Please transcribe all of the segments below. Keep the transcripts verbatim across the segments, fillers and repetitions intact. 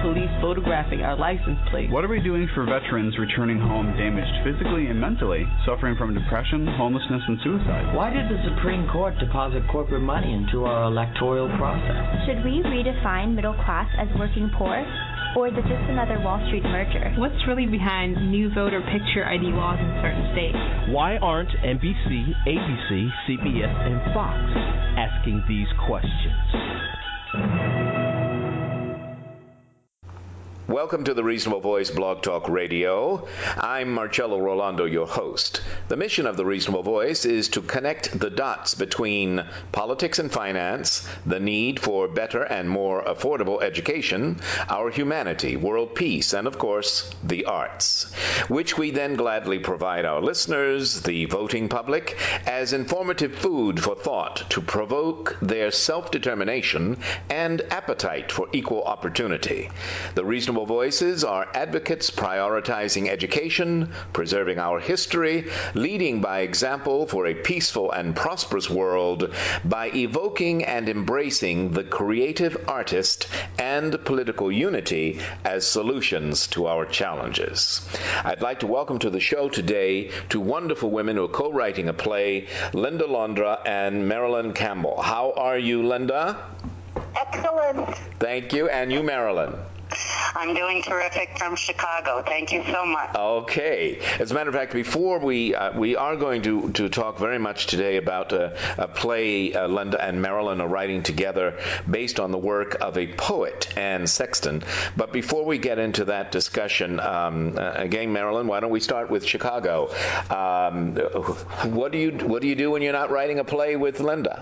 police photographing our license plates? What are we doing for veterans returning home damaged physically and mentally, suffering from depression, homelessness, and suicide? Why did the Supreme Court deposit corporate money into our electoral process? Should we redefine middle class as working poor? Or is it just another Wall Street merger? What's really behind new voter picture I D laws in certain states? Why aren't N B C, A B C, C B S, and Fox asking these questions? Welcome to the Reasonable Voice Blog Talk Radio. I'm Marcello Rolando, your host. The mission of the Reasonable Voice is to connect the dots between politics and finance, the need for better and more affordable education, our humanity, world peace, and of course, the arts, which we then gladly provide our listeners, the voting public, as informative food for thought to provoke their self-determination and appetite for equal opportunity. The Reasonable Voices are advocates prioritizing education, preserving our history, leading by example for a peaceful and prosperous world by evoking and embracing the creative artist and political unity as solutions to our challenges. I'd like to welcome to the show today two wonderful women who are co-writing a play, Linda Londra and Marilyn Campbell. How are you, Linda? Excellent. Thank you. And you, Marilyn? I'm doing terrific from Chicago. Thank you so much. Okay. As a matter of fact, before we uh, we are going to, to talk very much today about uh, a play uh, Linda and Marilyn are writing together based on the work of a poet, Anne Sexton. But before we get into that discussion, um, uh, again, Marilyn, why don't we start with Chicago? Um, what do you what do you do when you're not writing a play with Linda?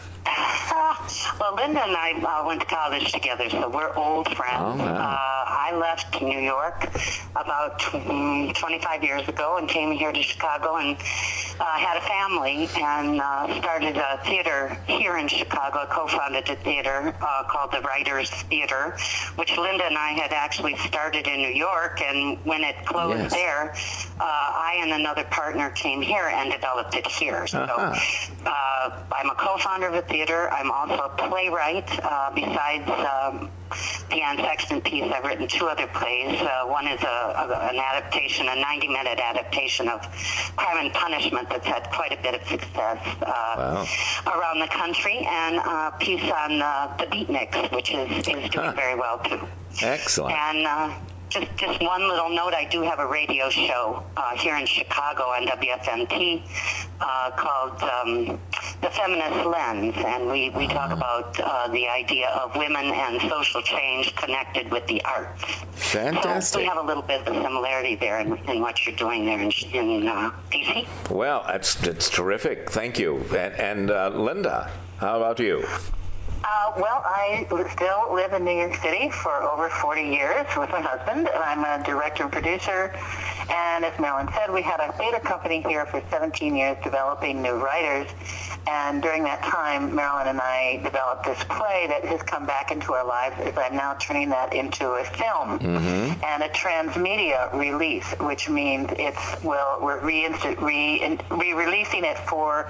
Well, Linda and I uh, went to college together, so we're old friends. Oh, wow. uh, I left New York about twenty-five years ago and came here to Chicago and uh, had a family and uh, started a theater here in Chicago. I co-founded a theater uh, called the Writers Theater, which Linda and I had actually started in New York, and when it closed Yes. there, uh, I and another partner came here and developed it here. So Uh-huh. uh, I'm a co-founder of a theater. I'm also a playwright. Uh, besides um, the Anne Sexton piece, I've written two other plays. Uh, one is a, a, an adaptation, a ninety-minute adaptation of Crime and Punishment that's had quite a bit of success uh, Wow. around the country, and a piece on uh, the Beatniks, which is, is doing Huh. very well, too. Excellent. And uh, just just one little note, I do have a radio show uh, here in Chicago on W F M T uh, called um, The Feminist Lens, and we, we talk about uh, the idea of women and social change connected with the arts. Fantastic. So we have a little bit of a similarity there in, in what you're doing there in, in uh, D C. Well, that's, that's terrific. Thank you. And, and uh, Linda, how about you? Uh, well, I still live in New York City for over forty years with my husband, and I'm a director and producer. And as Marilyn said, we had a theater company here for seventeen years developing new writers. And during that time, Marilyn and I developed this play that has come back into our lives as I'm now turning that into a film Mm-hmm. and a transmedia release, which means it's, well, we're re- re- re-releasing it for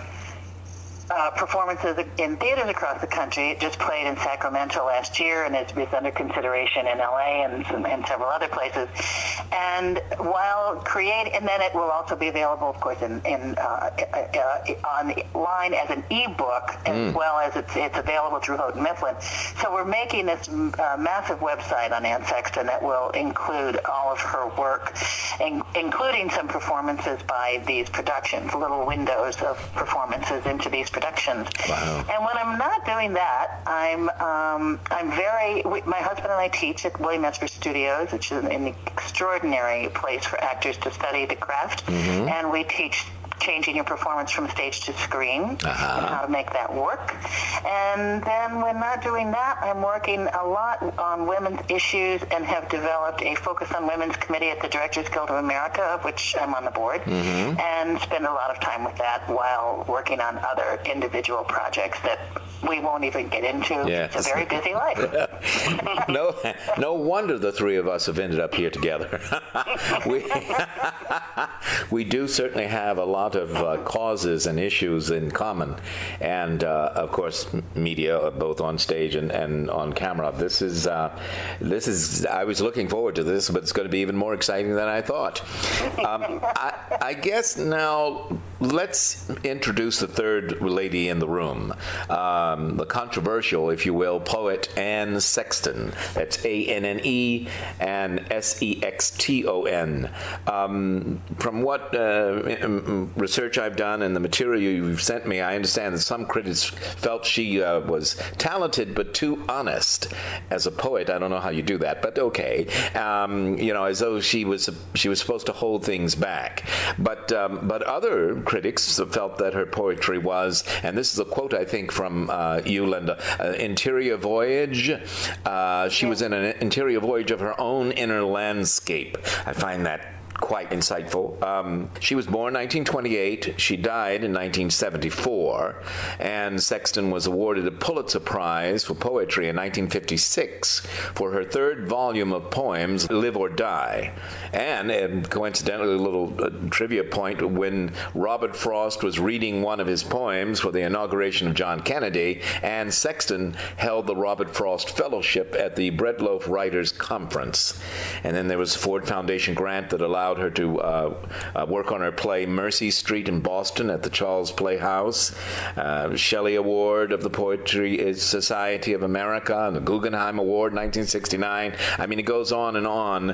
Uh, performances in theaters across the country. It just played in Sacramento last year, and it's, it's under consideration in L A and, and several other places. And while create, and then it will also be available, of course, in, in uh, uh, online as an ebook, as Mm. well as it's it's available through Houghton Mifflin. So we're making this uh, massive website on Anne Sexton that will include all of her work, in, including some performances by these productions, little windows of performances into these productions. Wow. And when I'm not doing that, I'm um, I'm very. We, my husband and I teach at William Esper Studios, which is an extraordinary place for actors to study the craft, Mm-hmm. and we teach changing your performance from stage to screen Uh-huh. and how to make that work. And then when not doing that, I'm working a lot on women's issues and have developed a Focus on Women's Committee at the Directors Guild of America, of which I'm on the board, Mm-hmm. and spend a lot of time with that while working on other individual projects that we won't even get into. Yes. It's a very busy life. no, no wonder the three of us have ended up here together. we, we do certainly have a lot of uh, causes and issues in common, and uh, of course, media, both on stage and, and on camera. This is uh, this is. I was looking forward to this, but it's going to be even more exciting than I thought. Um, I, I guess now let's introduce the third lady in the room. Um, the controversial, if you will, poet Anne Sexton. That's A N N E and S E X T O N. Um, from what uh, research I've done and the material you've sent me, I understand that some critics felt she uh, was talented but too honest as a poet. I don't know how you do that, but okay. Um, you know, as though she was she was supposed to hold things back. But um, but other critics felt that her poetry was, and this is a quote I think from uh, you, Linda, uh, interior voyage. Uh, she was in an interior voyage of her own inner landscape. I find that quite insightful. Um, she was born nineteen twenty-eight. She died in nineteen seventy-four. Anne Sexton was awarded a Pulitzer Prize for poetry in nineteen fifty-six for her third volume of poems, Live or Die. And, and coincidentally, a little uh, trivia point, when Robert Frost was reading one of his poems for the inauguration of John Kennedy, Anne Sexton held the Robert Frost Fellowship at the Breadloaf Writers Conference. And then there was a Ford Foundation grant that allowed her to uh, uh, work on her play Mercy Street in Boston at the Charles Playhouse, uh, Shelley Award of the Poetry Society of America, and the Guggenheim Award in nineteen sixty-nine. I mean, it goes on and on.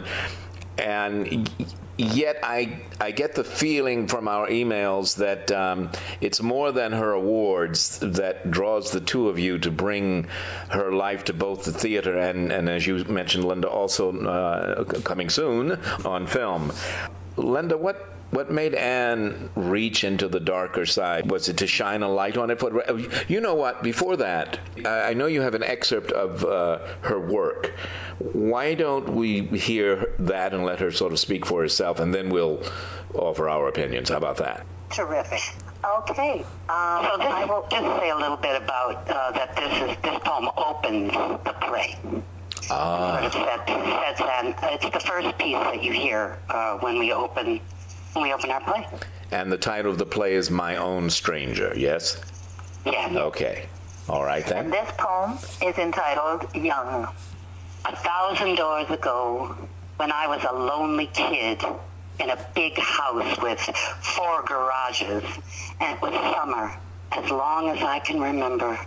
And yet I I get the feeling from our emails that um, it's more than her awards that draws the two of you to bring her life to both the theater and, and as you mentioned, Linda, also uh, coming soon on film. Linda, what What made Anne reach into the darker side? Was it to shine a light on it? You know what? Before that, I know you have an excerpt of uh, her work. Why don't we hear that and let her sort of speak for herself, and then we'll offer our opinions. How about that? Terrific. Okay. Um, so this, I will just say a little bit about uh, that. This is this poem opens the play. Ah. Sort of sets, sets and it's the first piece that you hear uh, when we open. When we open our play. And the title of the play is My Own Stranger, yes? Yes. Okay. All right, then. And this poem is entitled Young. A thousand doors ago, when I was a lonely kid in a big house with four garages, and it was summer, as long as I can remember,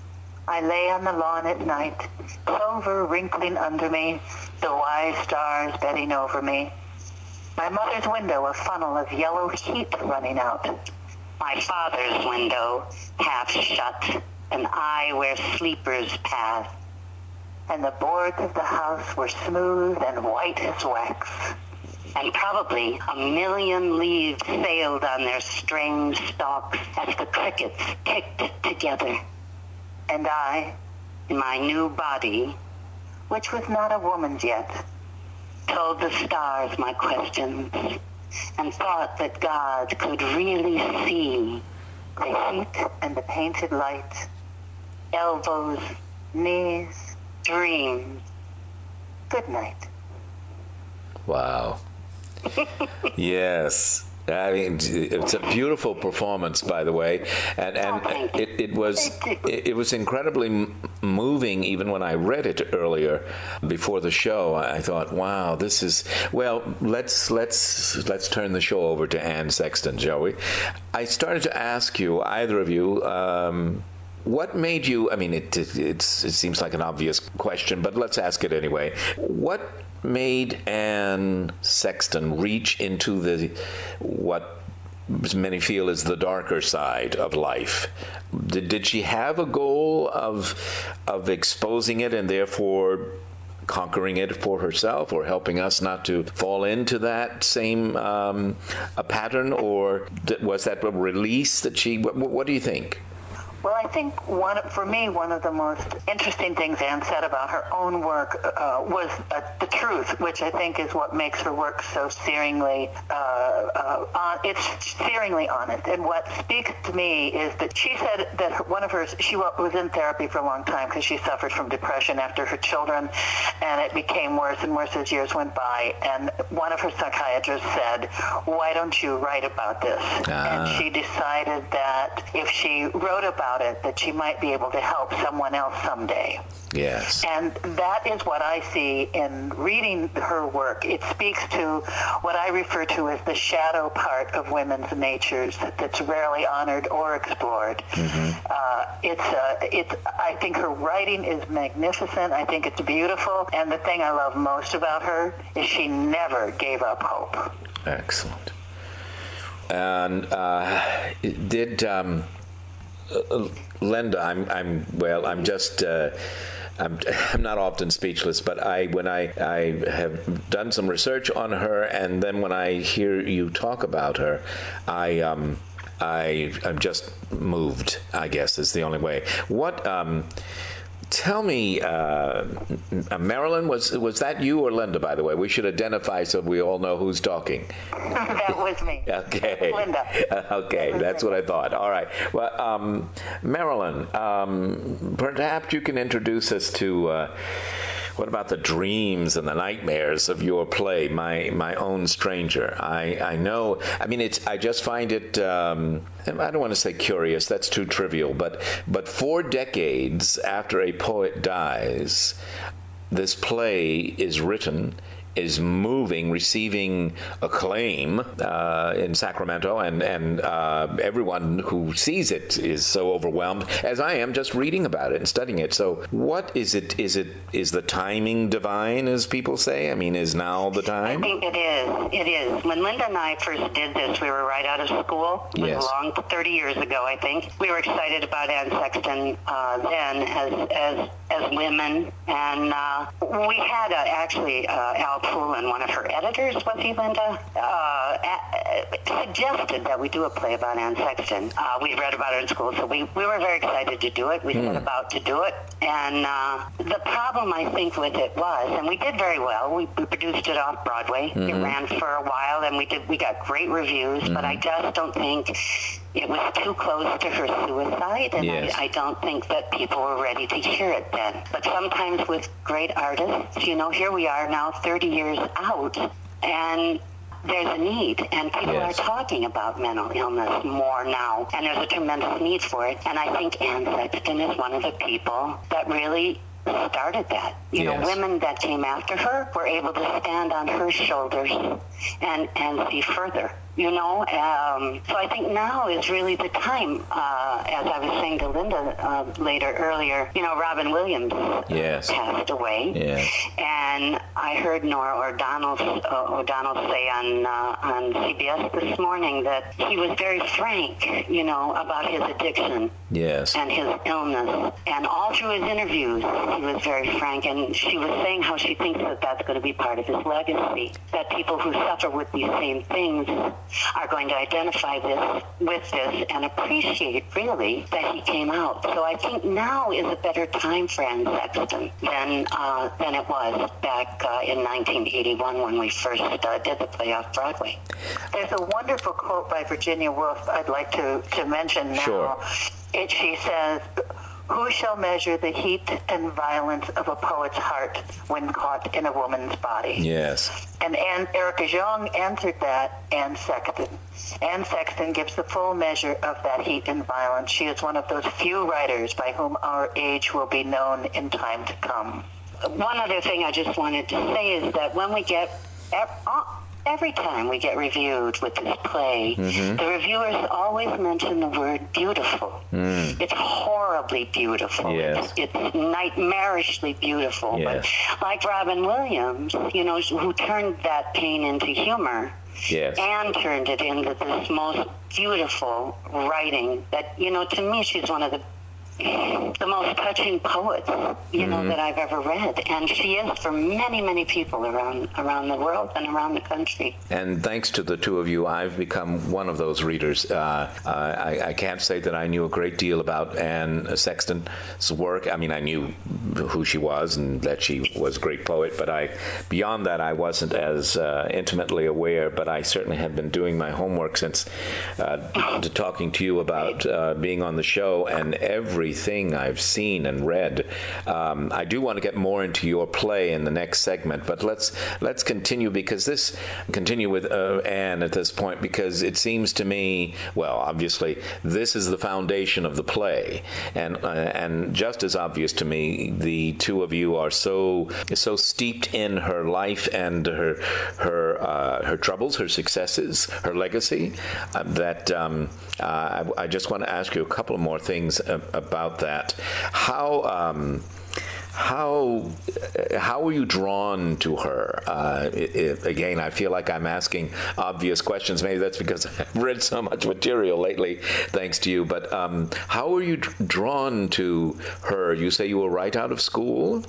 I lay on the lawn at night, clover wrinkling under me, the wise stars bedding over me. My mother's window, a funnel of yellow heat running out. My father's window, half shut, an eye where sleepers pass. And the boards of the house were smooth and white as wax. And probably a million leaves sailed on their strange stalks as the crickets ticked together. And I, in my new body, which was not a woman's yet, told the stars my questions and thought that God could really see the heat and the painted light, elbows, knees, dreams. Good night. Wow. Yes. I mean, it's a beautiful performance, by the way, and and oh, it, it was it, it was incredibly moving. Even when I read it earlier, before the show, I thought, "Wow, this is well." Let's let's let's turn the show over to Anne Sexton, shall we? I started to ask you, either of you. Um, What made you, I mean, it, it, it's, it seems like an obvious question, but let's ask it anyway. What made Anne Sexton reach into the, what many feel is the darker side of life? Did, did she have a goal of, of exposing it and therefore conquering it for herself, or helping us not to fall into that same um, a pattern, or was that a release that she, what, what do you think? Well, I think one for me, one of the most interesting things Anne said about her own work uh, was uh, the truth, which I think is what makes her work so searingly, uh, uh, on, it's searingly honest. And what speaks to me is that she said that her, one of her, she was in therapy for a long time because she suffered from depression after her children, and it became worse and worse as years went by. And one of her psychiatrists said, "Why don't you write about this?" Ah. And she decided that if she wrote about it, that she might be able to help someone else someday. Yes. And that is what I see in reading her work. It speaks to what I refer to as the shadow part of women's natures that's rarely honored or explored. Mm-hmm. Uh, it's, uh, it's, I think her writing is magnificent. I think it's beautiful. And the thing I love most about her is she never gave up hope. Excellent. And uh, did... Um, Uh, Linda, I'm, I'm, well, I'm just, uh, I'm, I'm not often speechless, but I, when I, I have done some research on her, and then when I hear you talk about her, I, um, I, I'm just moved, I guess is the only way. What, um, tell me, uh, Marilyn, was was that you or Linda, by the way? We should identify so we all know who's talking. That was me. Okay. Linda. Okay, that's what I thought. All right. Well, um, Marilyn, um, perhaps you can introduce us to uh, what about the dreams and the nightmares of your play, My My Own Stranger? I, I know, I mean, it's. I just find it, um, I don't want to say curious, that's too trivial, but, but four decades after a poet dies, this play is written, is moving, receiving acclaim uh, in Sacramento, and and uh, everyone who sees it is so overwhelmed, as I am just reading about it and studying it. So, what is it? Is it is the timing divine, as people say? I mean, is now the time? I think it is. It is. When Linda and I first did this, we were right out of school. It was Yes. a long thirty years ago, I think. We were excited about Anne Sexton uh, then as as as women, and uh, we had uh, actually uh, Al Poulin, one of her editors, was he, Linda, uh, a- suggested that we do a play about Anne Sexton. Uh, we read about her in school, so we, we were very excited to do it. We Hmm. set about to do it, and uh, the problem, I think, with it was, and we did very well, we, we produced it off Broadway. Mm-hmm. It ran for a while, and we did we got great reviews, Mm-hmm. but I just don't think it was too close to her suicide, and Yes. I, I don't think that people were ready to hear it then. But sometimes with great artists, you know, here we are now thirty years out, and there's a need, and people Yes. are talking about mental illness more now, and there's a tremendous need for it. And I think Anne Sexton is one of the people that really started that. You Yes. know, women that came after her were able to stand on her shoulders and, and see further. You know, um, so I think now is really the time, uh, as I was saying to Linda uh, later, earlier, you know, Robin Williams Yes. passed away. Yes. And I heard Nora O'Donnell, uh, O'Donnell say on, uh, on C B S this morning that he was very frank, you know, about his addiction. Yes. And his illness. And all through his interviews, he was very frank. And she was saying how she thinks that that's going to be part of his legacy, that people who suffer with these same things are going to identify this with this and appreciate, really, that he came out. So I think now is a better time for Anne Sexton than, uh, than it was back uh, in nineteen eighty-one when we first uh, did the play off Broadway. There's a wonderful quote by Virginia Woolf I'd like to, to mention now. Sure. It, she says, "Who shall measure the heat and violence of a poet's heart when caught in a woman's body?" Yes. And Anne, Erica Jong answered that, Anne Sexton. Anne Sexton gives the full measure of that heat and violence. She is one of those few writers by whom our age will be known in time to come. One other thing I just wanted to say is that when we get... Every time we get reviewed with this play, mm-hmm. the reviewers always mention the word beautiful. Mm. It's horribly beautiful. Yes. It's, it's nightmarishly beautiful. Yes. But like Robin Williams, you know, who turned that pain into humor, Yes. and turned it into this most beautiful writing that, you know, to me, she's one of the the most touching poets, you mm-hmm. know, that I've ever read. And she is for many, many people around around the world and around the country. And thanks to the two of you, I've become one of those readers. Uh, I, I can't say that I knew a great deal about Anne Sexton's work. I mean, I knew who she was and that she was a great poet, but I, beyond that, I wasn't as uh, intimately aware, but I certainly have been doing my homework since uh, to talking to you about uh, being on the show, and everything I've seen and read. Um, I do want to get more into your play in the next segment, but let's let's continue because this continue with uh, Anne at this point, because it seems to me, well, obviously this is the foundation of the play, and uh, and just as obvious to me, the two of you are so so steeped in her life and her her uh, her troubles, her successes, her legacy, uh, that um, uh, I, I just want to ask you a couple more things uh, about that. How um, How how were you drawn to her? Uh, it, it, again, I feel like I'm asking obvious questions. Maybe that's because I've read so much material lately, thanks to you. But um, how were you drawn to her? You say you were right out of school?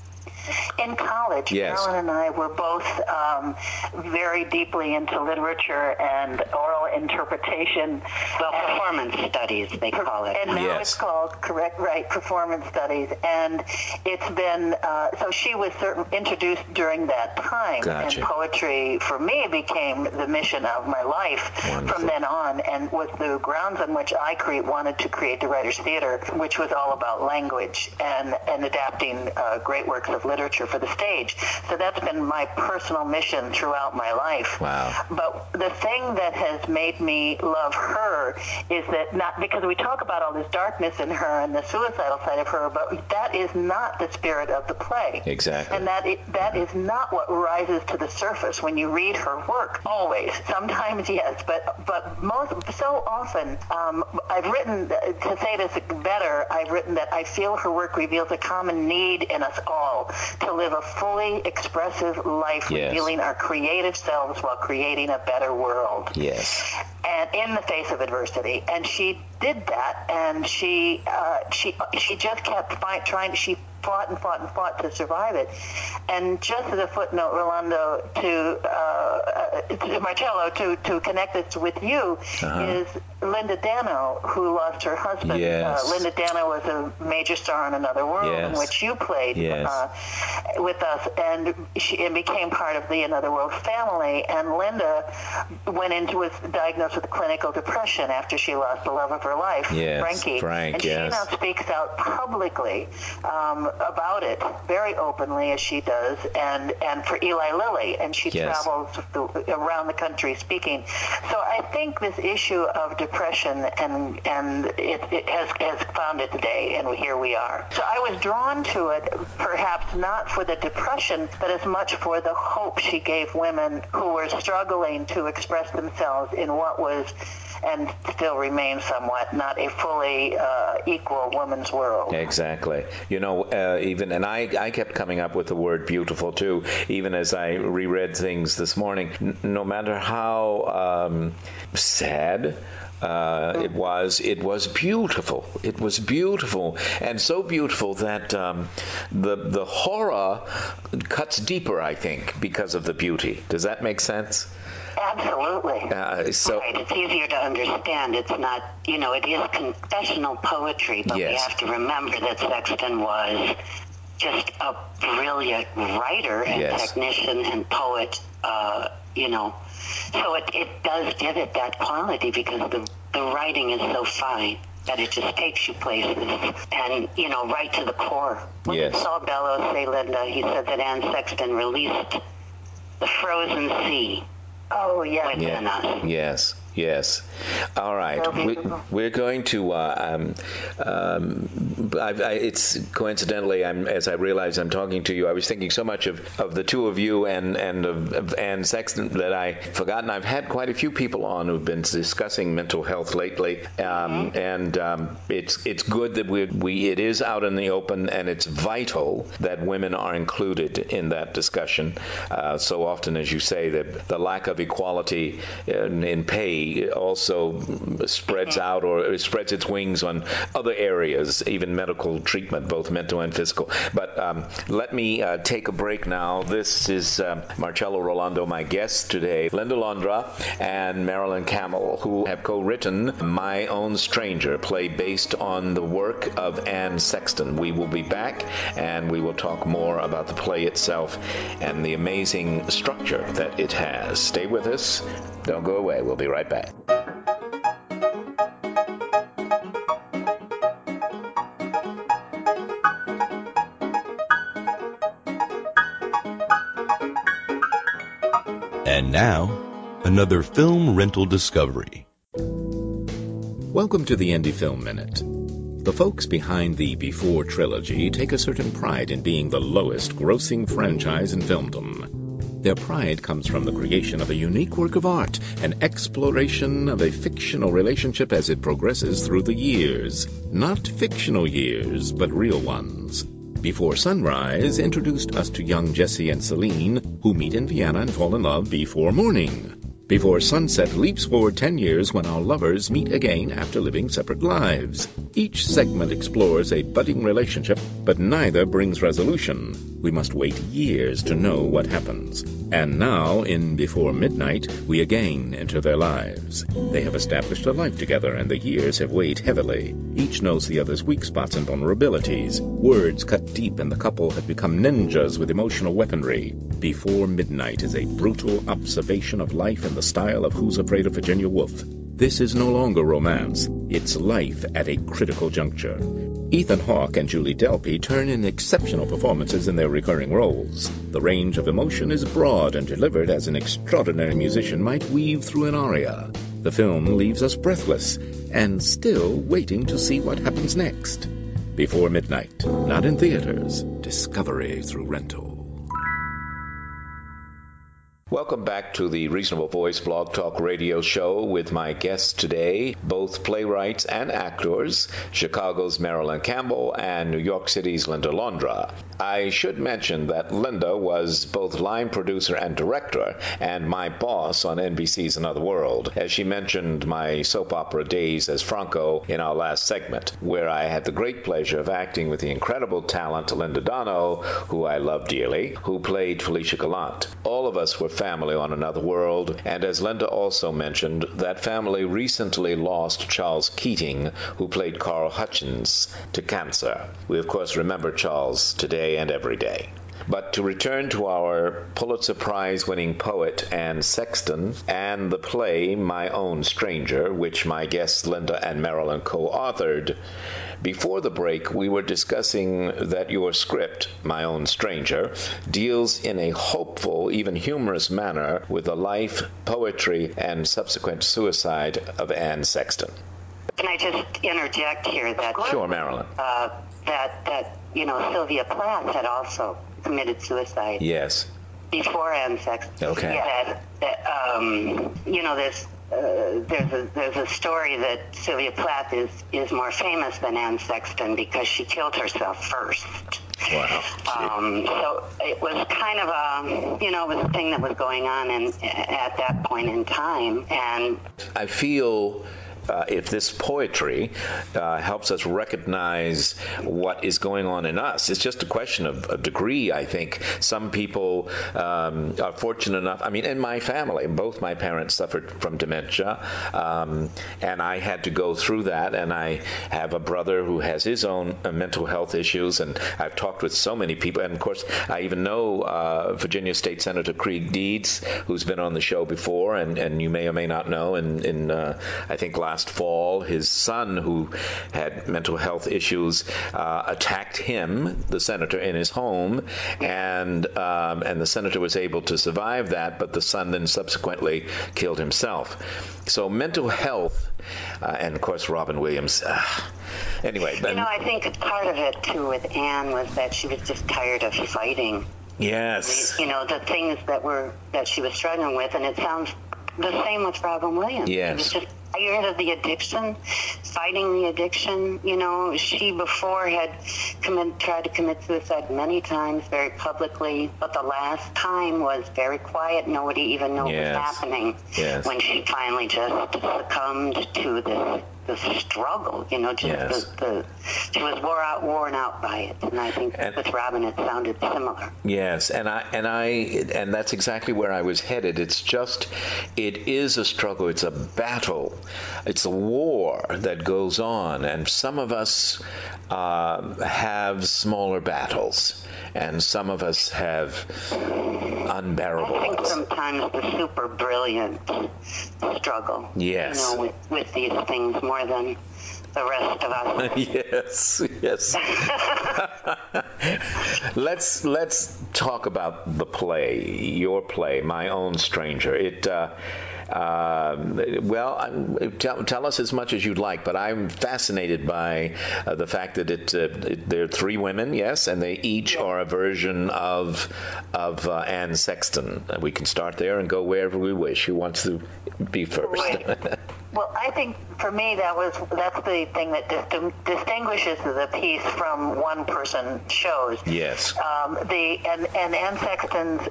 In college, yes. Carolyn and I were both um, very deeply into literature and oral interpretation. Well, performance studies, they call it. And now yes. it's called, correct, right, performance studies. And it's been, uh, so she was certain, introduced during that time. Gotcha. And poetry, for me, became the mission of my life Wonderful. From then on, and was the grounds on which I create, wanted to create the Writers' Theater, which was all about language and, and adapting uh, great works of literature for the stage. So that's been my personal mission throughout my life. Wow. But the thing that has made me love her is that, not because we talk about all this darkness in her and the suicidal side of her, but that is not the spirit of the play. Exactly. And that it, that is not what rises to the surface when you read her work. Always. Sometimes, yes, but but most so often, um, I've written, to say this better, I've written that I feel her work reveals a common need in us all to live a fully expressive life, yes. revealing our creative selves while creating a better world. Yes. And in the face of adversity. And she did that, and she uh, she she just kept fight, trying. She fought and fought and fought to survive it. And just as a footnote, Rolando, to, uh, to Marcello, to, to connect this with you, uh-huh. is Linda Dano, who lost her husband. Yes. Uh, Linda Dano was a major star in Another World, yes. in which you played yes. uh, with us, and she and became part of the Another World family. And Linda went into was diagnosed with clinical depression after she lost the love of her life, yes. Frankie. Frank, and yes. she now speaks out publicly um, about it very openly, as she does, and, and for Eli Lilly, and she yes. travels the, around the country speaking. So I think this issue of depression, and and it, it has, has found its day, and here we are. So I was drawn to it, perhaps not for the depression, but as much for the hope she gave women who were struggling to express themselves in what was, and still remains somewhat, not a fully uh, equal woman's world. Exactly. You know, uh, even, and I, I kept coming up with the word beautiful too, even as I reread things this morning. N- no matter how um, sad Uh, it was it was beautiful. It was beautiful, and so beautiful that um, the the horror cuts deeper, I think, because of the beauty. Does that make sense? Absolutely. Uh, so right. It's easier to understand. It's not, you know, it is confessional poetry, but yes. we have to remember that Sexton was just a brilliant writer and yes. technician and poet, uh, you know. So it, it does give it that quality because the, the writing is so fine that it just takes you places and, you know, right to the core. What yes. did Saul Bellows say, Linda? He said that Anne Sexton released the frozen sea oh, yeah. within yeah. us. Yes. Yes. All right. So we, we're going to. Uh, um, um, I've, I, it's coincidentally, I'm, as I realize I'm talking to you, I was thinking so much of, of the two of you and and of, of Anne Sexton that I've forgotten. I've had quite a few people on who've been discussing mental health lately, um, and um, it's it's good that we we it is out in the open, and it's vital that women are included in that discussion. Uh, so often, as you say, that the lack of equality in, in pay play also spreads mm-hmm. out or spreads its wings on other areas, even medical treatment, both mental and physical. But um, let me uh, take a break now. This is uh, Marcello Rollando, my guest today, Linda Londra and Marilyn Campbell, who have co-written My Own Stranger, play based on the work of Anne Sexton. We will be back, and we will talk more about the play itself and the amazing structure that it has. Stay with us. Don't go away. We'll be right back. And now, another film rental discovery. Welcome to the Indie Film Minute. The folks behind the Before trilogy take a certain pride in being the lowest grossing franchise in filmdom. Their pride comes from the creation of a unique work of art, an exploration of a fictional relationship as it progresses through the years. Not fictional years, but real ones. Before Sunrise introduced us to young Jesse and Celine, who meet in Vienna and fall in love before morning. Before Sunset leaps forward ten years when our lovers meet again after living separate lives. Each segment explores a budding relationship, but neither brings resolution. We must wait years to know what happens. And now, in Before Midnight, we again enter their lives. They have established a life together, and the years have weighed heavily. Each knows the other's weak spots and vulnerabilities. Words cut deep, and the couple have become ninjas with emotional weaponry. Before Midnight is a brutal observation of life in the style of Who's Afraid of Virginia Woolf. This is no longer romance. It's life at a critical juncture. Ethan Hawke and Julie Delpy turn in exceptional performances in their recurring roles. The range of emotion is broad and delivered as an extraordinary musician might weave through an aria. The film leaves us breathless and still waiting to see what happens next. Before Midnight, not in theaters, discovery through rental. Welcome back to the Reasonable Voice Blog Talk Radio Show with my guests today, both playwrights and actors, Chicago's Marilyn Campbell and New York City's Linda Londra. I should mention that Linda was both line producer and director, and my boss on N B C's Another World, as she mentioned my soap opera days as Franco in our last segment, where I had the great pleasure of acting with the incredible talent Linda Dono, who I love dearly, who played Felicia Gallant. All of us were family on Another World, and as Linda also mentioned, that family recently lost Charles Keating, who played Carl Hutchins, to cancer. We of course remember Charles today and every day. But to return to our Pulitzer Prize-winning poet Anne Sexton and the play My Own Stranger, which my guests Linda and Marilyn co-authored, before the break we were discussing that your script, My Own Stranger, deals in a hopeful, even humorous manner with the life, poetry, and subsequent suicide of Anne Sexton. Can I just interject here that... Sure, Marilyn. Uh, that, that, you know, Sylvia Plath had also committed suicide. Yes. Before Anne Sexton. Okay. That, that um, you know, there's uh, there's a there's a story that Sylvia Plath is is more famous than Anne Sexton because she killed herself first. Wow. Um, so it was kind of a, you know, it was a thing that was going on in, at that point in time, and I feel. Uh, if this poetry uh, helps us recognize what is going on in us. It's just a question of a degree, I think. Some people um, are fortunate enough. I mean, in my family, both my parents suffered from dementia, um, and I had to go through that, and I have a brother who has his own uh, mental health issues, and I've talked with so many people, and of course, I even know uh, Virginia State Senator Creed Deeds, who's been on the show before, and, and you may or may not know, in, in uh, I think last fall, his son, who had mental health issues, uh, attacked him, the senator, in his home, and um, and the senator was able to survive that, but the son then subsequently killed himself. So mental health, uh, and of course Robin Williams. Uh, anyway, but, you know, I think part of it too with Anne was that she was just tired of fighting. Yes. You know, the things that were that she was struggling with, and it sounds the same with Robin Williams. Yes. She was just tired of the addiction, fighting the addiction. You know, she before had commit, tried to commit suicide many times, very publicly, but the last time was very quiet. Nobody even knew yes. it was happening. Yes. When she finally just succumbed to this the struggle, you know, just yes. the, the she was wore out, worn out by it, and I think and, with Robin it sounded similar. Yes, and I and I and that's exactly where I was headed. It's just, it is a struggle. It's a battle. It's a war that goes on, and some of us uh, have smaller battles, and some of us have unbearable I think ones. sometimes the super brilliant struggle, yes. you know, with, with these things more than the rest of us. yes, yes. let's let's talk about the play, your play, My Own Stranger. It. Uh, Uh, well, tell, tell us as much as you'd like, but I'm fascinated by uh, the fact that it, uh, it there are three women, yes, and they each yeah. are a version of of uh, Anne Sexton. We can start there and go wherever we wish. Who wants to be first? Right. Well, I think for me that was that's the thing that dis- distinguishes the piece from one person shows. Yes. Um, the and and Anne Sexton's.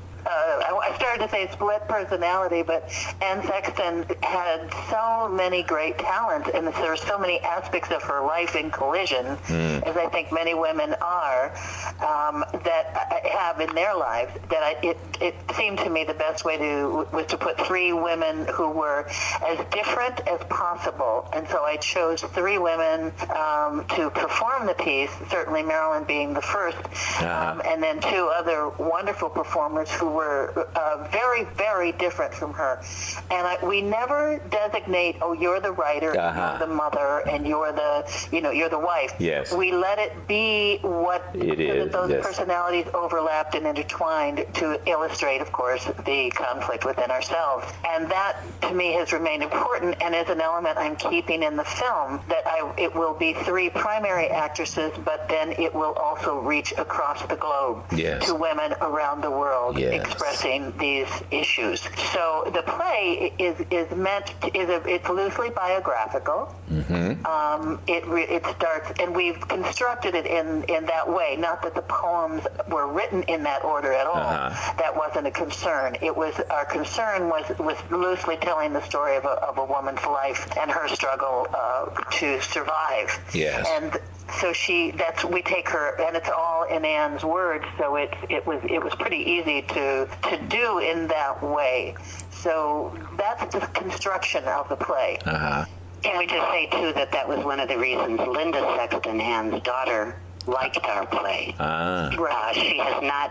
Uh, I started to say split personality, but Anne Sexton had so many great talents, and there are so many aspects of her life in collision, mm. as I think many women are, um, that have in their lives, that I, it, it seemed to me the best way to was to put three women who were as different as possible, and so I chose three women um, to perform the piece, certainly Marilyn being the first, uh-huh. um, and then two other wonderful performers who were uh, very, very different from her. And I, we never designate, oh, you're the writer, uh-huh. you're the mother, and you're the, you know, you're the wife. Yes. We let it be what it so is. that those yes. personalities overlapped and intertwined to illustrate, of course, the conflict within ourselves. And that, to me, has remained important, and is an element I'm keeping in the film, that I, it will be three primary actresses, but then it will also reach across the globe yes. to women around the world. Yes. Expressing these issues. So the play is is meant to, is a, it's loosely biographical. Mm-hmm. Um, it re, it starts, and we've constructed it in in that way. Not that the poems were written in that order at all. Uh-huh. That wasn't a concern. It was our concern was was loosely telling the story of a of a woman's life and her struggle uh, to survive. Yes. And so she that's we take her, and it's all in Anne's words, so it it was it was pretty easy to to do in that way. So that's the construction of the play. Uh-huh. Can we just say too that that was one of the reasons Linda Sexton, Anne's daughter, liked our play. Ah. Uh, she has not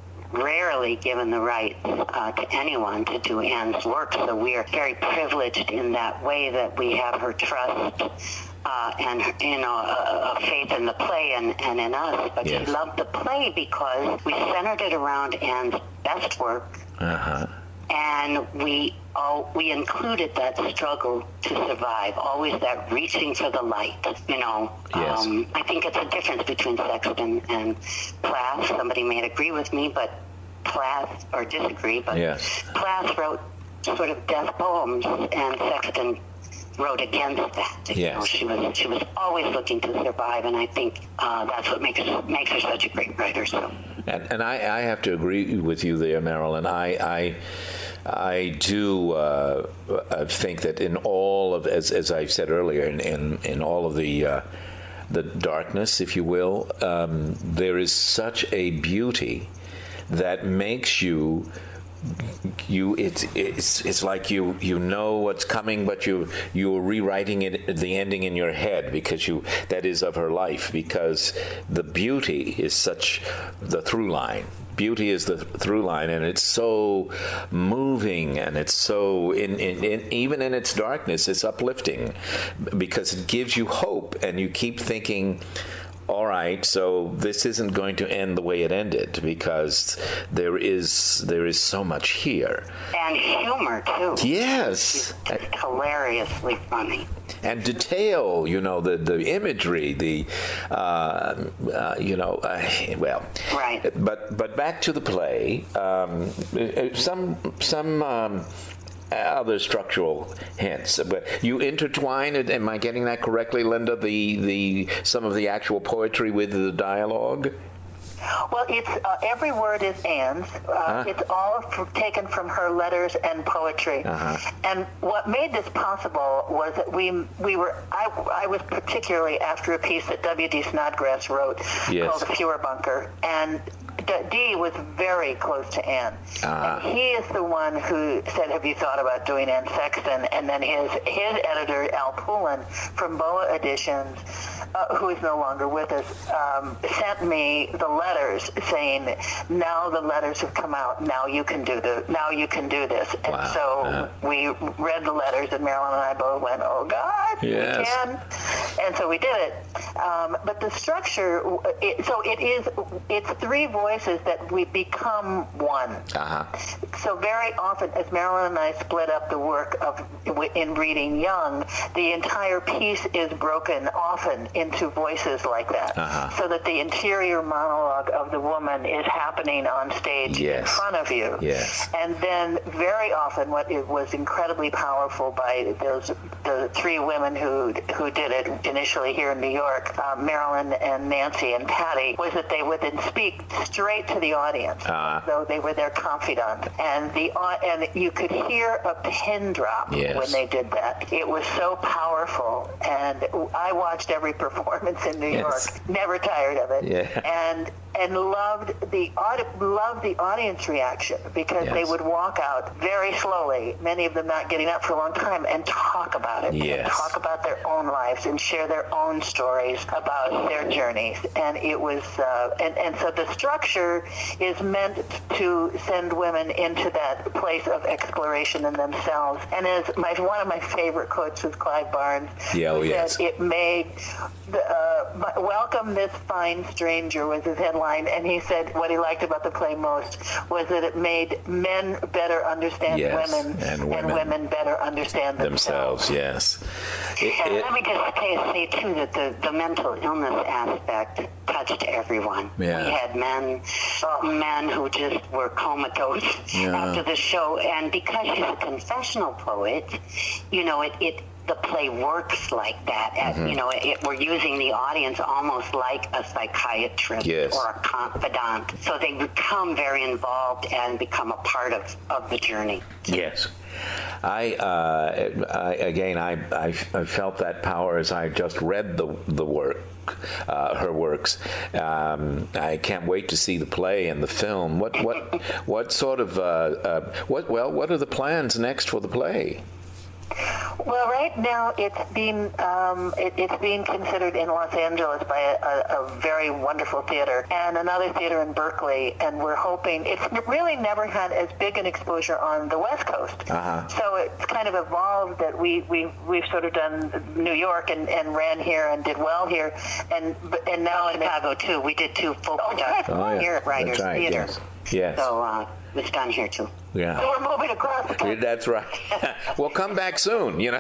rarely given the right uh, to anyone to do Anne's work, so we are very privileged in that way that we have her trust uh, and, you know, a, a faith in the play and, and in us. But yes. she loved the play because we centered it around Anne's best work, uh-huh. and we all, we included that struggle to survive, always that reaching for the light, you know. Yes. Um, I think it's a difference between Sexton and Plath. Somebody may agree with me, but Plath, or disagree, but yes. Plath wrote sort of death poems, and Sexton wrote against that. Yes. You know, she was she was always looking to survive, and I think uh, that's what makes makes her such a great writer. So. And, and I, I have to agree with you there, Marilyn. I I, I do uh, think that in all of, as as I said earlier, in in, in all of the uh, the darkness, if you will, um, there is such a beauty that makes you. You it's it's it's like you you know what's coming, but you you're rewriting it the ending in your head because you that is of her life, because the beauty is such the through line. Beauty is the through line, and it's so moving, and it's so in, in, in even in its darkness, it's uplifting because it gives you hope, and you keep thinking, all right, so this isn't going to end the way it ended, because there is there is so much here. And humor, too. Yes. It's hilariously funny. And detail, you know, the, the imagery, the, uh, uh, you know, uh, well. Right. But but back to the play. Um, some some um, other structural hints. But you intertwine it. Am I getting that correctly, Linda? The the some of the actual poetry with the dialogue. Well, it's uh, every word is Anne's. Uh, uh-huh. It's all from, taken from her letters and poetry. Uh-huh. And what made this possible was that we we were I, I was particularly after a piece that W D Snodgrass wrote yes. called The Fuhrerbunker, and D was very close to Anne. Uh-huh. And he is the one who said, have you thought about doing Anne Sexton? And then his his editor, Al Poulin, from Boa Editions, uh, who is no longer with us, um, sent me the letters saying, now the letters have come out, now you can do the now you can do this. And wow. so uh-huh. we read the letters, and Marilyn and I both went, oh God, yes. we can. And so we did it. Um, but the structure, it, so it is, it's three voices that we become one. Uh-huh. So very often, as Marilyn and I split up the work of in reading Young, the entire piece is broken often into voices like that, uh-huh. so that the interior monologue of the woman is happening on stage yes. in front of you. Yes. And then very often, what it was incredibly powerful by those the three women who who did it initially here in New York, uh, Marilyn and Nancy and Patty, was that they would then speak straight to the audience, uh, though they were their confidant, and the and you could hear a pin drop yes. when they did that. It was so powerful, and I watched every performance in New yes. York, never tired of it, yeah. and and loved the loved the audience reaction, because yes. they would walk out very slowly, many of them not getting up for a long time, and talk about it, yes. and talk about their own lives and share their own stories about their journeys. And it was, uh, and, and so the structure is meant to send women into that place of exploration in themselves. And as my one of my favorite quotes was Clive Barnes, yeah, oh, who yes. said, it made, the, uh, welcome this fine stranger was his headline, and he said what he liked about the play most was that it made men better understand yes, women, and women, and women better understand themselves. themselves yes. It, and it, let me just say, say too, that the, the mental illness aspect touched everyone. Yeah. We had men, uh, men who just were comatose yeah. after the show, and because she's a confessional poet, you know, it, it the play works like that. At, mm-hmm. You know, it, we're using the audience almost like a psychiatrist yes. or a confidant, so they become very involved and become a part of, of the journey. Yes. I, uh, I again, I, I, I felt that power as I just read the the work, uh, her works. Um, I can't wait to see the play and the film. What what what sort of uh, uh, what well what are the plans next for the play? Well, right now it's being um, it, it's being considered in Los Angeles by a, a, a very wonderful theater and another theater in Berkeley, and we're hoping it's really never had as big an exposure on the West Coast. Uh-huh. So it's kind of evolved that we we we've sort of done New York and, and ran here and did well here, and and now in Chicago too. We did two full productions oh, yeah. here at Writers right. Theater. Yes. Yes. So uh, it's done here too. Yeah. So we're moving across the country. That's right. Well, come back soon, you know.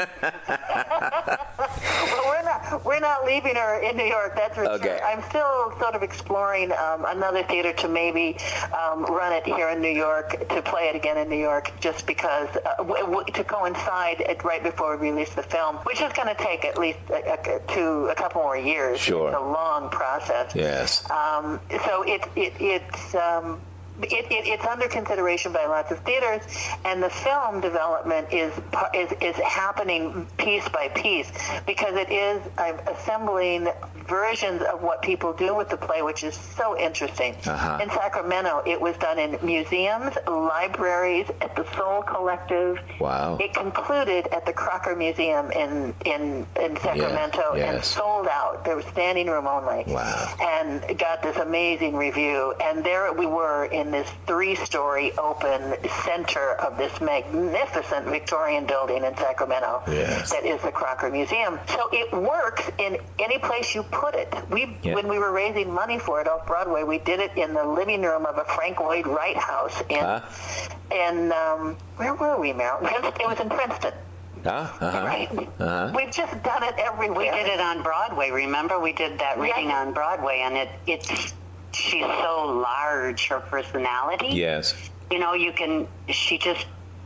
Well, we're not we're not leaving her in New York, that's for okay. sure. I'm still sort of exploring um, another theater to maybe um, run it here in New York, to play it again in New York, just because uh, w- w- to coincide at, right before we release the film, which is going to take at least a, a, to a couple more years. Sure. It's a long process. Yes. Um, so it, it it's. Um, It, it, it's under consideration by lots of theaters, and the film development is is is happening piece by piece, because it is I'm assembling versions of what people do with the play, which is so interesting. Uh-huh. In Sacramento, it was done in museums, libraries, at the Soul Collective. Wow! It concluded at the Crocker Museum in in, in Sacramento yeah. yes. and sold out. There was standing room only. Wow! And got this amazing review, and there we were in this three-story open center of this magnificent Victorian building in Sacramento yes. that is the Crocker Museum. So it works in any place you put it. We, yeah. When we were raising money for it off Broadway, we did it in the living room of a Frank Lloyd Wright house in, huh? in um, where were we, Marilyn? It was in Princeton. Ah, uh-huh. Right. Uh-huh. We've just done it everywhere. We did it on Broadway, remember? We did that reading yes. on Broadway, and it it's she's so large, her personality. Yes. You know, you can, she just,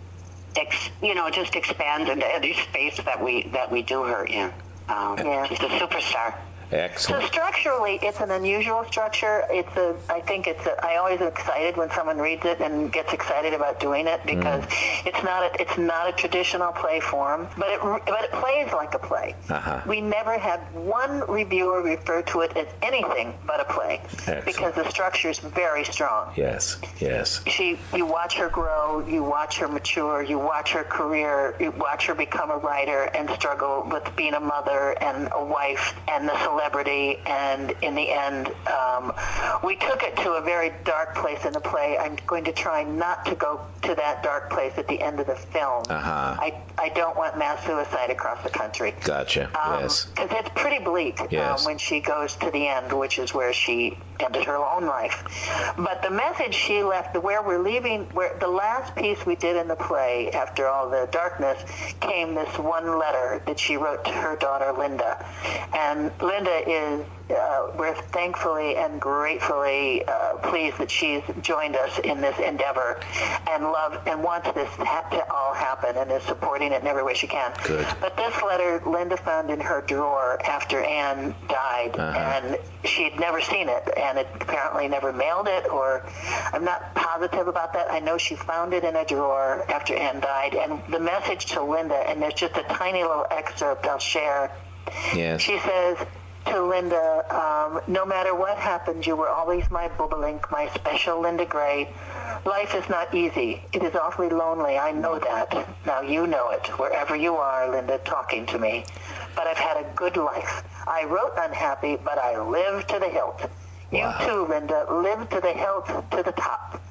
ex, you know, just expands into any space that we that we do her in. Um, Yeah. She's a superstar. Excellent. So structurally, it's an unusual structure. It's a, I think it's a, I always am excited when someone reads it and gets excited about doing it because mm. it's not a, it's not a traditional play form, but it but it plays like a play. Uh-huh. We never had one reviewer refer to it as anything but a play. Excellent. Because the structure is very strong. Yes, yes. She, you watch her grow, you watch her mature, you watch her career, you watch her become a writer and struggle with being a mother and a wife and the celebrity, and in the end, um, we took it to a very dark place in the play. I'm going to try not to go to that dark place at the end of the film. Uh-huh. I, I don't want mass suicide across the country. Gotcha, um, yes. Because it's pretty bleak yes. um, when she goes to the end, which is where she ended her own life. But the message she left, where we're leaving, where the last piece we did in the play, after all the darkness, came this one letter that she wrote to her daughter, Linda. And Linda is, uh, we're thankfully and gratefully uh, pleased that she's joined us in this endeavor and love and wants this to, ha- to all happen and is supporting it in every way she can. Good. But this letter Linda found in her drawer after Anne died, uh-huh. and she had never seen it, and it apparently never mailed it, or I'm not positive about that. I know she found it in a drawer after Anne died, and the message to Linda, and there's just a tiny little excerpt I'll share. Yes. She says to Linda, um, no matter what happened, you were always my bobolink, my special Linda Gray. Life is not easy. It is awfully lonely. I know that. Now you know it, wherever you are, Linda, talking to me. But I've had a good life. I wrote unhappy, but I lived to the hilt. Wow. You too, Linda, live to the hilt, to the top.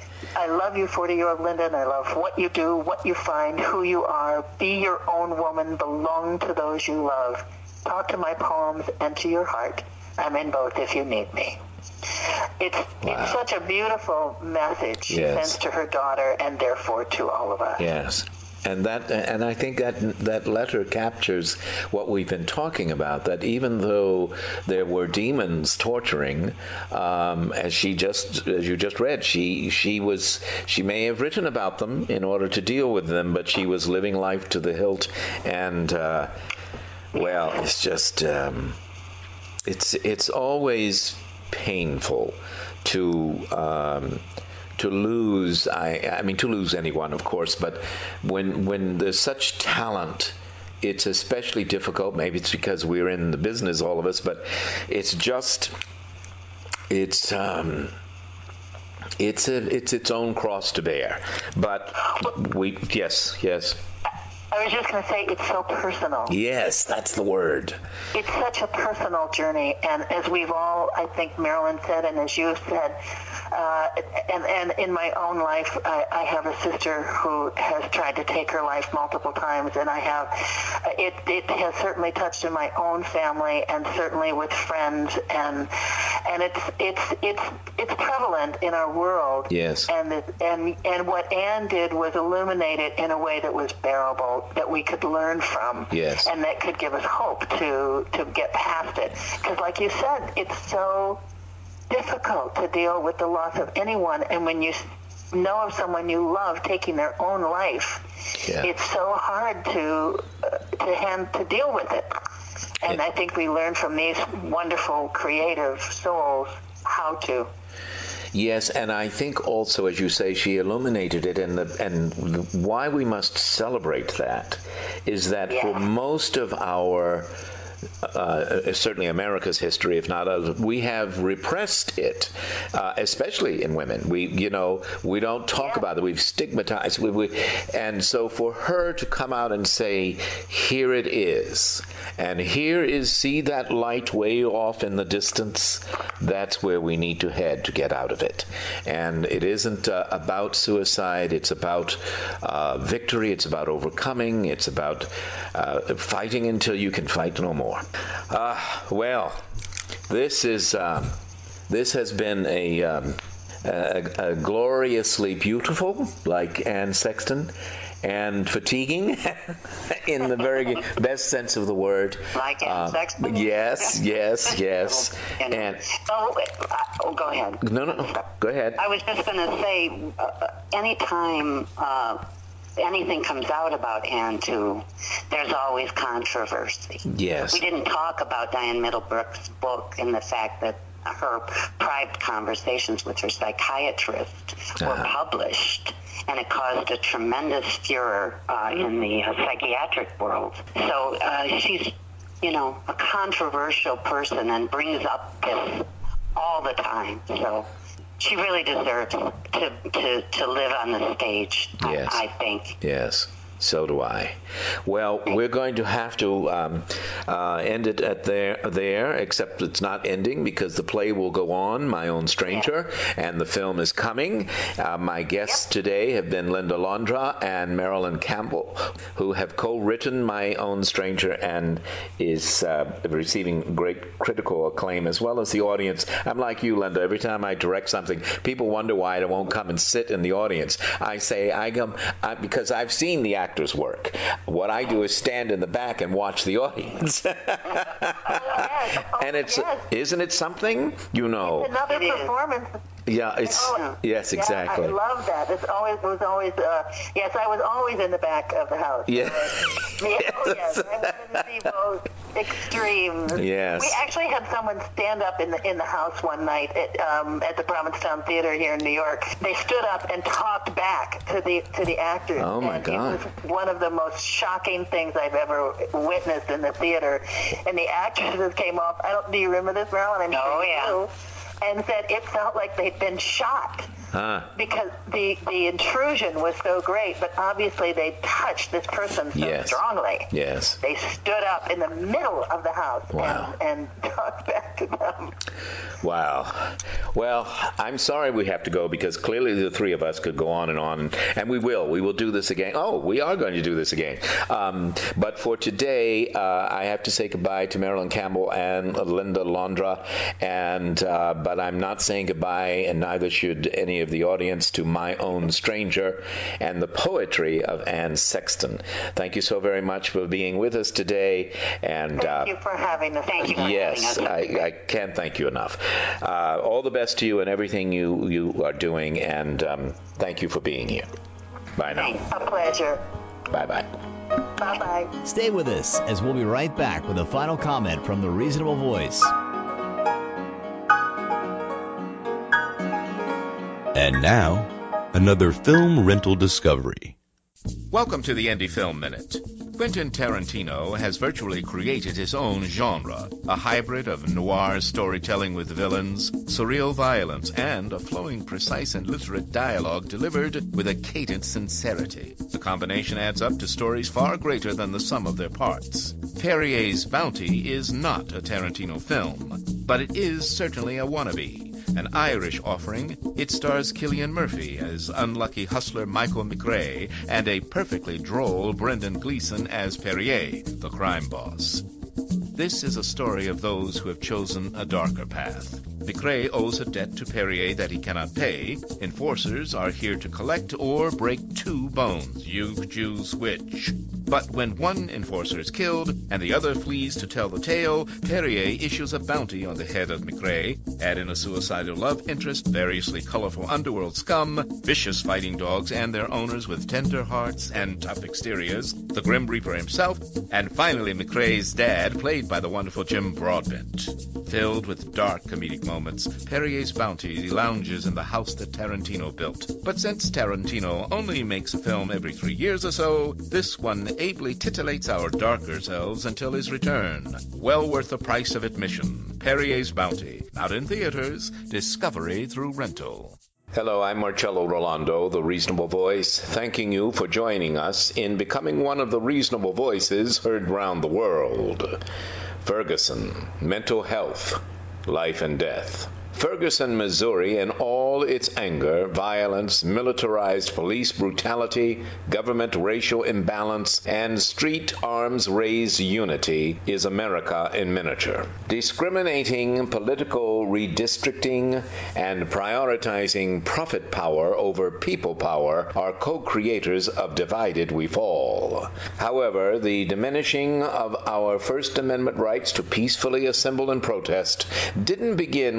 I love you, forty-year-old Linda, and I love what you do, what you find, who you are. Be your own woman. Belong to those you love. Talk to my poems and to your heart. I'm in both if you need me. It's wow. It's such a beautiful message she yes. sends to her daughter and therefore to all of us. Yes. And that, and I think that that letter captures what we've been talking about. That even though there were demons torturing, um, as she just, as you just read, she she was she may have written about them in order to deal with them, but she was living life to the hilt. And uh, well, it's just um, it's it's always painful to. Um, To lose, I, I mean, to lose anyone, of course, but when when there's such talent, it's especially difficult. Maybe it's because we're in the business, all of us, but it's just, it's um, it's a, it's its own cross to bear. But we, yes, yes. I was just going to say, it's so personal. Yes, that's the word. It's such a personal journey, and as we've all, I think Marilyn said, and as you said, uh, and, and in my own life, I, I have a sister who has tried to take her life multiple times, and I have, it, it has certainly touched in my own family, and certainly with friends, and and it's it's it's it's prevalent in our world. Yes. And it, and and what Anne did was illuminate it in a way that was bearable, that we could learn from, yes. and that could give us hope to to get past it. Because like you said, it's so difficult to deal with the loss of anyone, and when you know of someone you love taking their own life, yeah. it's so hard to uh, to hand to deal with it. And yeah. I think we learn from these wonderful creative souls how to. Yes, and I think also, as you say, she illuminated it, and the, and the, why we must celebrate that is that yeah. for most of our, uh, certainly America's history, if not others, we have repressed it, uh, especially in women. We, you know, we don't talk yeah. about it. We've stigmatized. We, we, and so for her to come out and say, here it is, and here is, see that light way off in the distance? That's where we need to head to get out of it. And it isn't uh, about suicide. It's about uh, victory. It's about overcoming. It's about uh, fighting until you can fight no more. Uh, well, this is um, this has been a, um, a, a gloriously beautiful, like Anne Sexton, and fatiguing in the very best sense of the word. Like Anne uh, Sexton? Yes, yes, yes. And, and oh, oh, go ahead. No, no, go ahead. I was just going to say, uh, anytime uh, anything comes out about Anne, too, there's always controversy. Yes. We didn't talk about Diane Middlebrook's book and the fact that her private conversations with her psychiatrist were uh-huh. published, and it caused a tremendous furor uh, in the uh, psychiatric world. So uh, she's, you know, a controversial person and brings up this all the time. So she really deserves to to, to live on the stage, yes. I, I think. Yes. So do I. Well, we're going to have to um, uh, end it at there, there, except it's not ending because the play will go on, My Own Stranger, yeah. and the film is coming. Uh, my guests yep. today have been Linda Londra and Marilyn Campbell, who have co-written My Own Stranger and is uh, receiving great critical acclaim as well as the audience. I'm like you, Linda. Every time I direct something, people wonder why I won't come and sit in the audience. I say, I come I, because I've seen the actors work. What I do is stand in the back and watch the audience. oh, yes. oh, and it's yes. isn't it something? You know. It's another it performance. Yeah, it's oh, yes, exactly. Yeah, I love that. It's always it was always uh, yes, I was always in the back of the house. Yeah. Uh, yeah oh yes, I wanted to see both extremes. Yes. We actually had someone stand up in the in the house one night at um, at the Provincetown Theater here in New York. They stood up and talked back to the to the actors. Oh my and God! It was one of the most shocking things I've ever witnessed in the theater. And the actresses came off. I don't. Do you remember this, Marilyn? I'm oh sure yeah. You do. And said it felt like they'd been shot huh. because the the intrusion was so great, but obviously they touched this person so yes. strongly. Yes. They stood up in the middle of the house wow. and, and talked back to them. Wow. Well, I'm sorry we have to go because clearly the three of us could go on and on, and we will. We will do this again. Oh, we are going to do this again. Um, but for today, uh, I have to say goodbye to Marilyn Campbell and Linda Londra, and uh, but I'm not saying goodbye, and neither should any of the audience, to My Own Stranger and the poetry of Anne Sexton. Thank you so very much for being with us today. And thank uh, you for having us. Thank you for yes, having us. I, I can't thank you enough. Uh, all the best to you and everything you, you are doing, and um, thank you for being here. Bye now. A pleasure. Bye-bye. Bye-bye. Stay with us as we'll be right back with a final comment from The Reasonable Voice. And now, another film rental discovery. Welcome to the Indie Film Minute. Quentin Tarantino has virtually created his own genre, a hybrid of noir storytelling with villains, surreal violence, and a flowing, precise, and literate dialogue delivered with a cadent sincerity. The combination adds up to stories far greater than the sum of their parts. Perrier's Bounty is not a Tarantino film, but it is certainly a wannabe. An Irish offering, it stars Cillian Murphy as unlucky hustler Michael McRae and a perfectly droll Brendan Gleeson as Perrier, the crime boss. This is a story of those who have chosen a darker path. McRae owes a debt to Perrier that he cannot pay. Enforcers are here to collect or break two bones. You choose which. But when one enforcer is killed and the other flees to tell the tale, Perrier issues a bounty on the head of McRae. Add in a suicidal love interest, variously colorful underworld scum, vicious fighting dogs and their owners with tender hearts and tough exteriors, the Grim Reaper himself, and finally McRae's dad, played by the wonderful Jim Broadbent. Filled with dark comedic moments, Perrier's Bounty lounges in the house that Tarantino built. But since Tarantino only makes a film every three years or so, this one ably titillates our darker selves until his return. Well worth the price of admission. Perrier's Bounty. Out in theaters. Discovery through rental. Hello, I'm Marcello Rolando, the Reasonable Voice, thanking you for joining us in becoming one of the reasonable voices heard round the world. Ferguson, mental health, life and death. Ferguson, Missouri, in all its anger, violence, militarized police brutality, government racial imbalance, and street arms-raised unity, is America in miniature. Discriminating political redistricting and prioritizing profit power over people power are co-creators of Divided We Fall. However, the diminishing of our First Amendment rights to peacefully assemble and protest didn't begin with political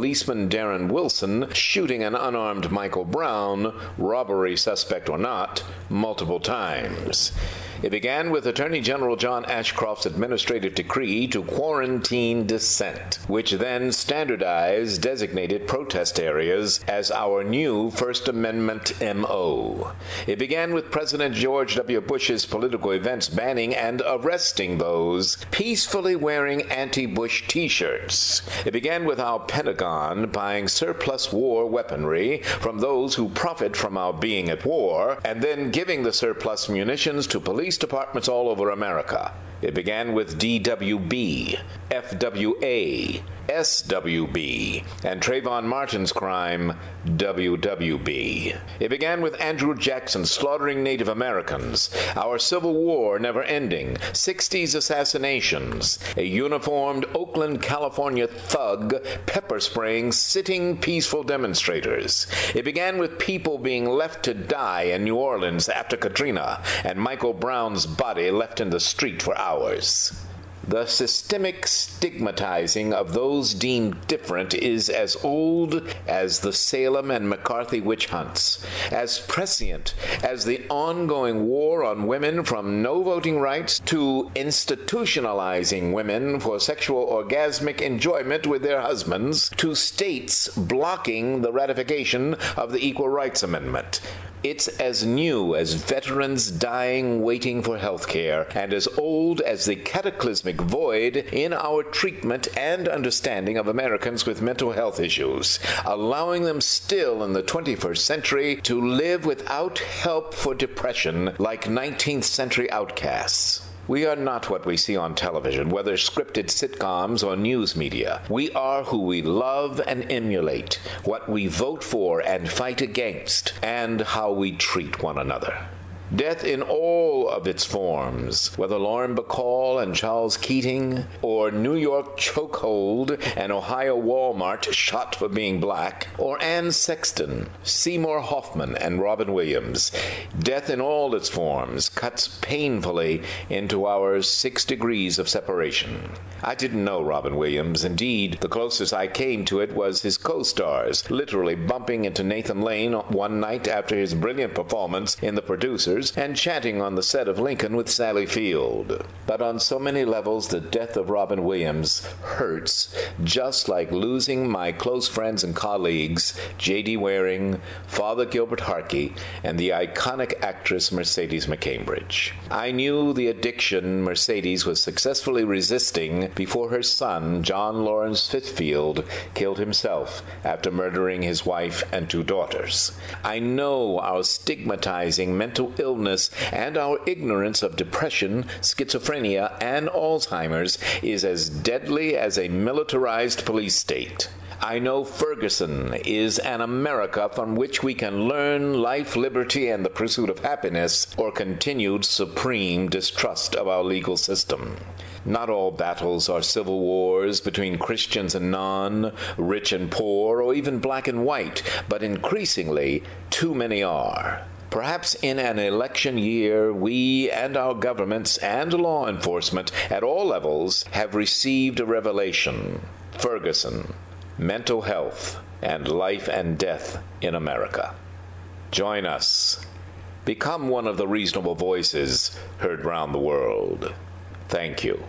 policeman Darren Wilson shooting an unarmed Michael Brown, robbery suspect or not, multiple times. It began with Attorney General John Ashcroft's administrative decree to quarantine dissent, which then standardized designated protest areas as our new First Amendment M O. It began with President George W. Bush's political events banning and arresting those peacefully wearing anti-Bush t-shirts. It began with our Pentagon buying surplus war weaponry from those who profit from our being at war, and then giving the surplus munitions to police departments all over America. It began with D W B, F W A, S W B, and Trayvon Martin's crime, W W B. It began with Andrew Jackson slaughtering Native Americans, our Civil War never ending, sixties assassinations, a uniformed Oakland, California thug pepper spraying sitting peaceful demonstrators. It began with people being left to die in New Orleans after Katrina, and Michael Brown's body left in the street for hours. The systemic stigmatizing of those deemed different is as old as the Salem and McCarthy witch hunts, as prescient as the ongoing war on women from no voting rights to institutionalizing women for sexual orgasmic enjoyment with their husbands, to states blocking the ratification of the Equal Rights Amendment. It's as new as veterans dying waiting for health care, and as old as the cataclysmic void in our treatment and understanding of Americans with mental health issues, allowing them still in the twenty-first century to live without help for depression like nineteenth century outcasts. We are not what we see on television, whether scripted sitcoms or news media. We are who we love and emulate, what we vote for and fight against, and how we treat one another. Death in all of its forms, whether Lauren Bacall and Charles Keating, or New York chokehold and Ohio Walmart shot for being black, or Anne Sexton, Seymour Hoffman, and Robin Williams. Death in all its forms cuts painfully into our six degrees of separation. I didn't know Robin Williams. Indeed, the closest I came to it was his co-stars, literally bumping into Nathan Lane one night after his brilliant performance in The Producers, and chatting on the set of Lincoln with Sally Field. But on so many levels, the death of Robin Williams hurts, just like losing my close friends and colleagues, J D Waring, Father Gilbert Harkey, and the iconic actress Mercedes McCambridge. I knew the addiction Mercedes was successfully resisting before her son, John Lawrence Fitfield, killed himself after murdering his wife and two daughters. I know our stigmatizing mental illness Illness and our ignorance of depression, schizophrenia, and Alzheimer's is as deadly as a militarized police state. I know Ferguson is an America from which we can learn life, liberty, and the pursuit of happiness, or continued supreme distrust of our legal system. Not all battles are civil wars between Christians and non, rich and poor, or even black and white, but increasingly, too many are. Perhaps in an election year, we and our governments and law enforcement at all levels have received a revelation. Ferguson, mental health, and life and death in America. Join us. Become one of the reasonable voices heard round the world. Thank you.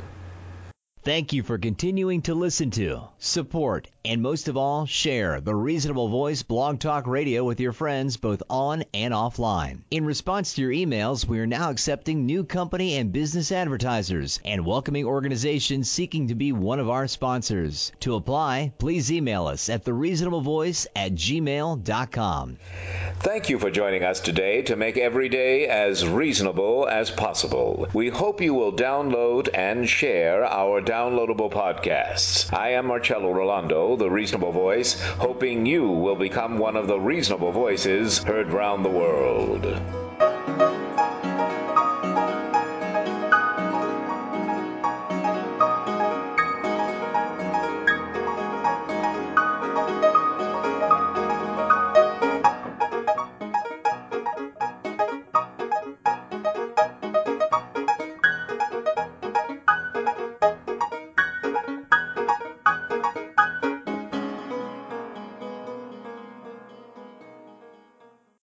Thank you for continuing to listen to, support, and most of all, share the Reasonable Voice Blog Talk Radio with your friends both on and offline. In response to your emails, we are now accepting new company and business advertisers and welcoming organizations seeking to be one of our sponsors. To apply, please email us at the reasonable voice at gmail dot com. Thank you for joining us today to make every day as reasonable as possible. We hope you will download and share our downloadable podcasts. I am Marcello Rolando, the Reasonable Voice, hoping you will become one of the reasonable voices heard round the world.